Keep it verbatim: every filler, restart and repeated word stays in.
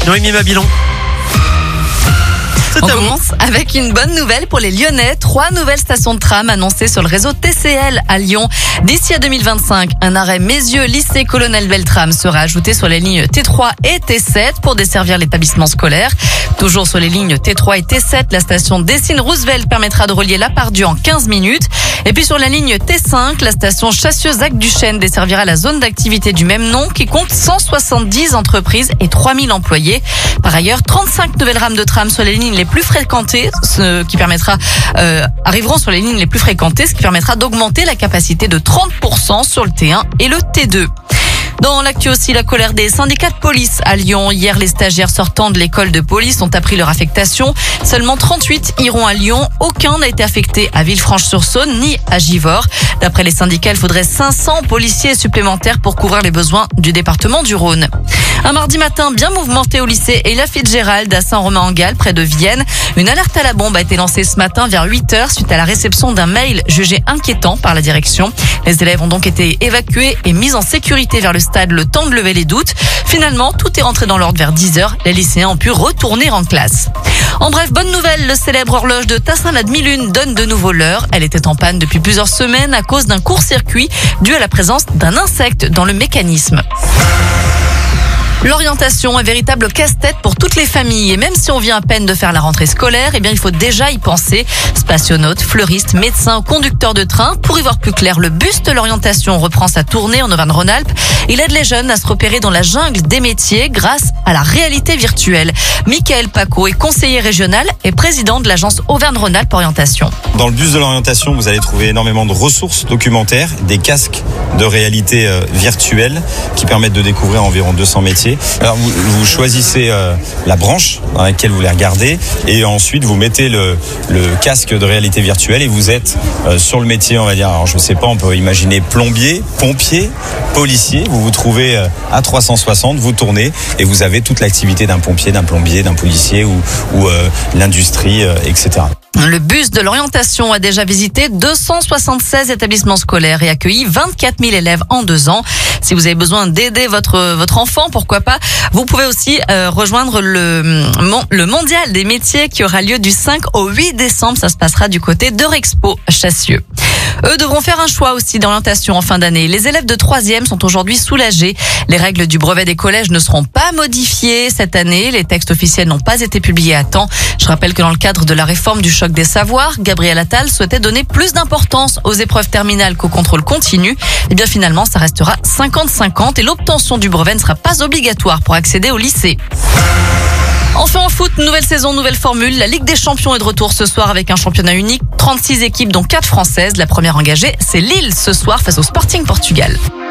Noémie Mabilon. On commence avec une bonne nouvelle pour les Lyonnais. Trois nouvelles stations de tram annoncées sur le réseau T C L à Lyon. D'ici à deux mille vingt-cinq, un arrêt Mézieux, lycée Colonel Beltrame sera ajouté sur les lignes T trois et T sept pour desservir l'établissement scolaire. Toujours sur les lignes T trois et T sept, la station Dessines-Roosevelt permettra de relier La Part-Dieu en quinze minutes. Et puis sur la ligne T cinq, la station Chassieux-Zac-du-Chêne desservira la zone d'activité du même nom qui compte cent soixante-dix entreprises et trois mille employés. Par ailleurs, trente-cinq nouvelles rames de tram sur les lignes les plus fréquentées, ce qui permettra euh, arriveront sur les lignes les plus fréquentées, ce qui permettra d'augmenter la capacité de trente pour cent sur le T un et le T deux. Dans l'actu aussi, la colère des syndicats de police à Lyon. Hier, les stagiaires sortant de l'école de police ont appris leur affectation. Seulement trente-huit iront à Lyon. Aucun n'a été affecté à Villefranche-sur-Saône ni à Givors. D'après les syndicats, il faudrait cinq cents policiers supplémentaires pour couvrir les besoins du département du Rhône. Un mardi matin bien mouvementé au lycée Ella Fitzgerald à Saint-Romain-en-Galles, près de Vienne. Une alerte à la bombe a été lancée ce matin vers huit heures suite à la réception d'un mail jugé inquiétant par la direction. Les élèves ont donc été évacués et mis en sécurité vers le stade le temps de lever les doutes. Finalement, tout est rentré dans l'ordre vers dix heures. Les lycéens ont pu retourner en classe. En bref, bonne nouvelle, le célèbre horloge de Tassin la demi-lune donne de nouveau l'heure. Elle était en panne depuis plusieurs semaines à cause d'un court-circuit dû à la présence d'un insecte dans le mécanisme. L'orientation est véritable casse-tête pour toutes les familles et même si on vient à peine de faire la rentrée scolaire, eh bien il faut déjà y penser. Spationautes, fleuristes, médecins, conducteurs de train. Pour y voir plus clair, le bus de l'orientation reprend sa tournée en Auvergne-Rhône-Alpes. Il aide les jeunes à se repérer dans la jungle des métiers grâce à la réalité virtuelle. Michael Paco est conseiller régional et président de l'agence Auvergne-Rhône-Alpes Orientation. Dans le bus de l'orientation, vous allez trouver énormément de ressources documentaires, des casques de réalité euh, virtuelle qui permettent de découvrir environ deux cents métiers. Alors vous, vous choisissez euh, la branche dans laquelle vous voulez regarder et ensuite vous mettez le, le casque de réalité virtuelle et vous êtes euh, sur le métier, on va dire. Alors je sais pas, on peut imaginer plombier, pompier, policier. Vous vous trouvez euh, à trois cent soixante, vous tournez et vous avez toute l'activité d'un pompier, d'un plombier, d'un policier ou, ou euh, l'industrie, euh, et cetera. Le bus de l'orientation a déjà visité deux cent soixante-seize établissements scolaires et accueilli vingt-quatre mille élèves en deux ans. Si vous avez besoin d'aider votre votre enfant, pourquoi pas, vous pouvez aussi euh, rejoindre le, le mondial des métiers qui aura lieu du cinq au huit décembre. Ça se passera du côté d'Eurexpo Chassieux. Eux devront faire un choix aussi d'orientation en fin d'année. Les élèves de troisième sont aujourd'hui soulagés. Les règles du brevet des collèges ne seront pas modifiées cette année. Les textes officiels n'ont pas été publiés à temps. Je rappelle que dans le cadre de la réforme du choc des savoirs, Gabriel Attal souhaitait donner plus d'importance aux épreuves terminales qu'au contrôle continu. Et bien finalement, ça restera cinquante cinquante et l'obtention du brevet ne sera pas obligatoire pour accéder au lycée. Enfin en foot, nouvelle saison, nouvelle formule. La Ligue des Champions est de retour ce soir avec un championnat unique. trente-six équipes dont quatre françaises. La première engagée, c'est Lille ce soir face au Sporting Portugal.